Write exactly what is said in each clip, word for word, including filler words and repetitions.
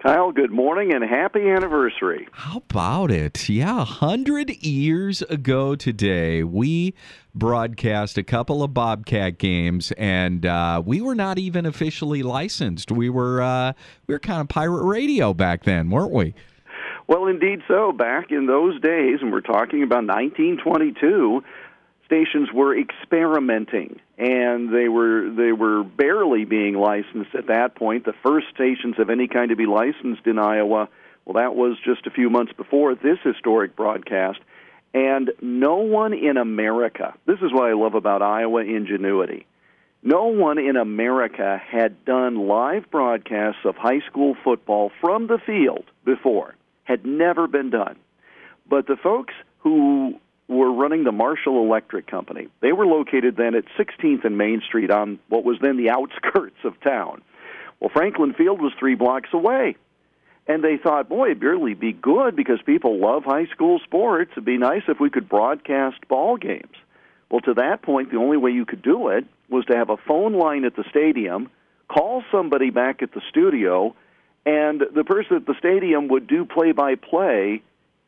Kyle, good morning and happy anniversary. How about it? Yeah, a hundred years ago today, we broadcast a couple of Bobcat games, and uh, we were not even officially licensed. We were uh, we were kind of pirate radio back then, weren't we? Well, indeed so. Back in those days, and we're talking about nineteen twenty-two, stations were experimenting, and they were they were barely being licensed at that point. The first stations of any kind to be licensed in Iowa, well, that was just a few months before this historic broadcast. And no one in America, this is what I love about Iowa ingenuity, no one in America had done live broadcasts of high school football from the field before. Had never been done. But the folks who were running the Marshall Electric Company, they were located then at sixteenth and Main Street on what was then the outskirts of town. Well, Franklin Field was three blocks away. And they thought, boy, it'd really be good because people love high school sports. It'd be nice if we could broadcast ball games. Well, to that point, the only way you could do it was to have a phone line at the stadium, call somebody back at the studio, and the person at the stadium would do play-by-play,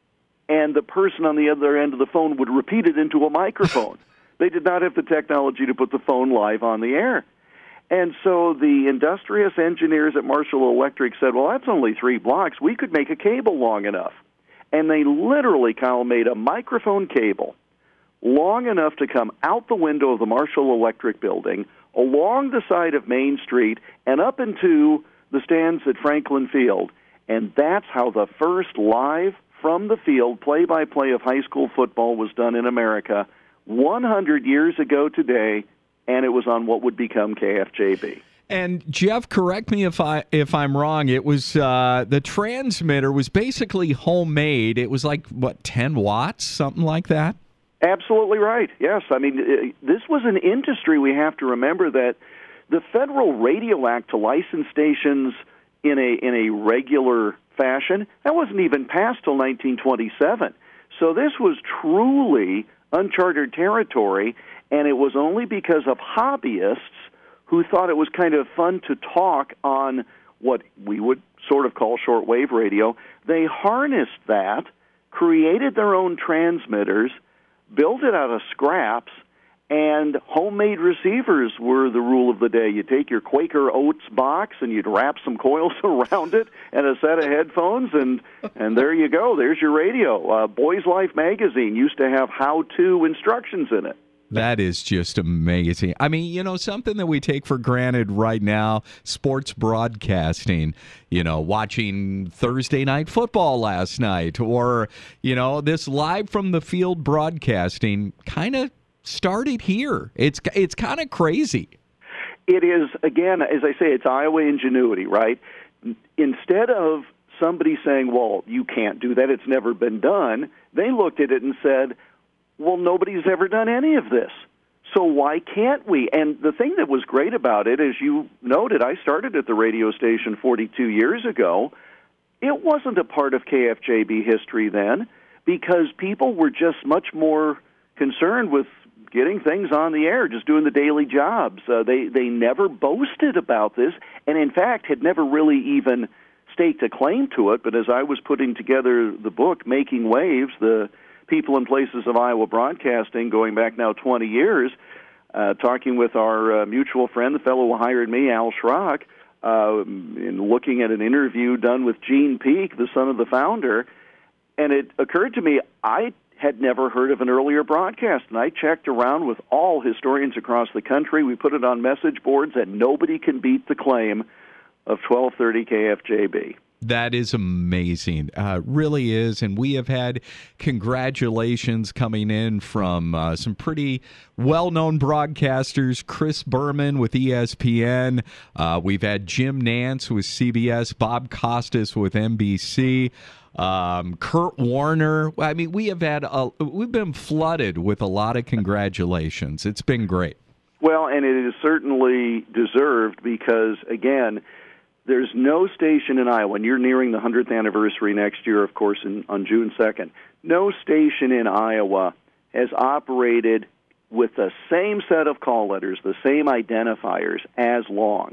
and the person on the other end of the phone would repeat it into a microphone. They did not have the technology to put the phone live on the air. And so the industrious engineers at Marshall Electric said, well, that's only three blocks. We could make a cable long enough. And they literally, Kyle, made a microphone cable long enough to come out the window of the Marshall Electric building, along the side of Main Street, and up into the stands at Franklin Field. And that's how the first live from the field play-by-play of high school football was done in America one hundred years ago today, and it was on what would become K F J B. And Jeff, correct me if I if I'm wrong. It was uh, the transmitter was basically homemade. It was like what, ten watts, something like that. Absolutely right. Yes, I mean this was an industry. We have to remember that the Federal Radio Act to license stations in a in a regular fashion, that wasn't even passed till nineteen twenty-seven. So this was truly uncharted territory, and it was only because of hobbyists who thought it was kind of fun to talk on what we would sort of call shortwave radio. They harnessed that, created their own transmitters, built it out of scraps, and homemade receivers were the rule of the day. You take your Quaker Oats box and you'd wrap some coils around it and a set of headphones, and and there you go. There's your radio. Uh, Boys Life magazine used to have how-to instructions in it. That is just amazing. I mean, you know, something that we take for granted right now, sports broadcasting, you know, watching Thursday Night Football last night, or, you know, this live from the field broadcasting kind of started here. It's it's kind of crazy. It is, again, as I say, it's Iowa ingenuity, right? Instead of somebody saying, well, you can't do that, it's never been done, they looked at it and said, well, nobody's ever done any of this, so why can't we? And the thing that was great about it, as you noted, I started at the radio station forty-two years ago. It wasn't a part of K F J B history then because people were just much more concerned with getting things on the air, just doing the daily jobs. Uh, they, they never boasted about this, and in fact had never really even staked a claim to it. But as I was putting together the book, Making Waves, the people and places of Iowa broadcasting, going back now twenty years, uh, talking with our uh, mutual friend, the fellow who hired me, Al Schrock, uh, in looking at an interview done with Gene Peak, the son of the founder, and it occurred to me, I had never heard of an earlier broadcast, and I checked around with all historians across the country. We put it on message boards, and nobody can beat the claim of twelve thirty K F J B. That is amazing. Uh, really is. And we have had congratulations coming in from uh, some pretty well-known broadcasters. Chris Berman with E S P N. Uh, we've had Jim Nance with C B S. Bob Costas with N B C. Um, Kurt Warner. I mean, we have had a, we've been flooded with a lot of congratulations. It's been great. Well, and it is certainly deserved because, again, there's no station in Iowa, and you're nearing the one hundredth anniversary next year, of course, in, on June second. No station in Iowa has operated with the same set of call letters, the same identifiers, as long.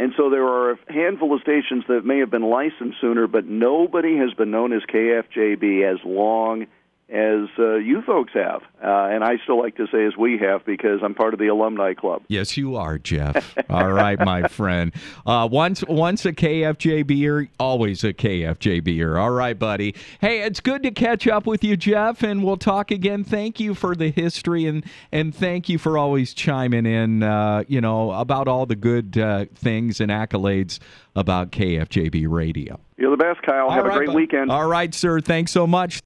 And so there are a handful of stations that may have been licensed sooner, but nobody has been known as K F J B as long as uh, you folks have. Uh, and I still like to say as we have, because I'm part of the alumni club. Yes, you are, Jeff. All right, my friend. Uh, once once a K F J B-er, always a K F J B-er. All right, buddy. Hey, it's good to catch up with you, Jeff, and we'll talk again. Thank you for the history, and, and thank you for always chiming in, uh, you know, about all the good uh, things and accolades about K F J B Radio. You're the best, Kyle. All Have right, a great bud. weekend. All right, sir. Thanks so much.